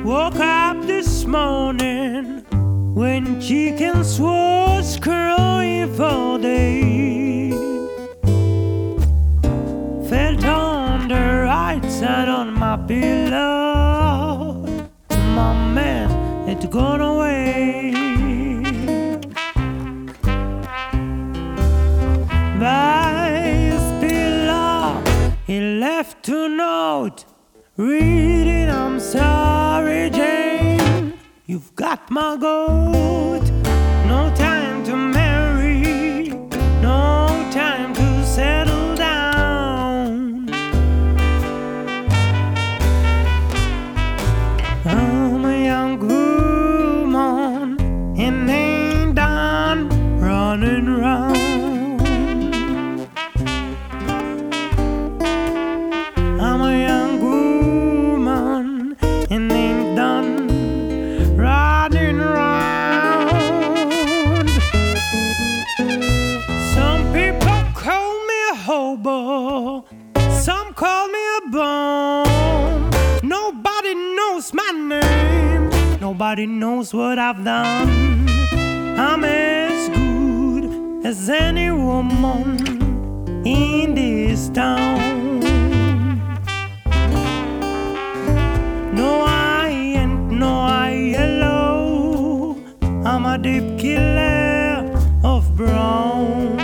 Woke up this morning when chickens was crowing for day. Felt on the right side on my pillow. My man had gone away. By his pillow he left a note reading, "I'm sorry, Jane, you've got my goat. No time to marry, no time to settle down. I'm a young woman and ain't done running round. I'm a young woman and ain't done running round. Some people call me a hobo, some call me a bum. Nobody knows my name, nobody knows what I've done. I'm as good as any woman in this town. No, I ain't no yellow, I'm a deep killer of brown.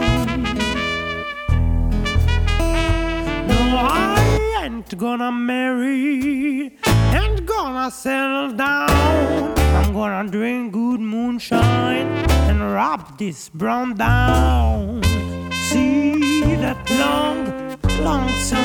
No, I ain't gonna marry, ain't gonna settle down. I'm gonna drink good moonshine and rub this brown down. See that long, long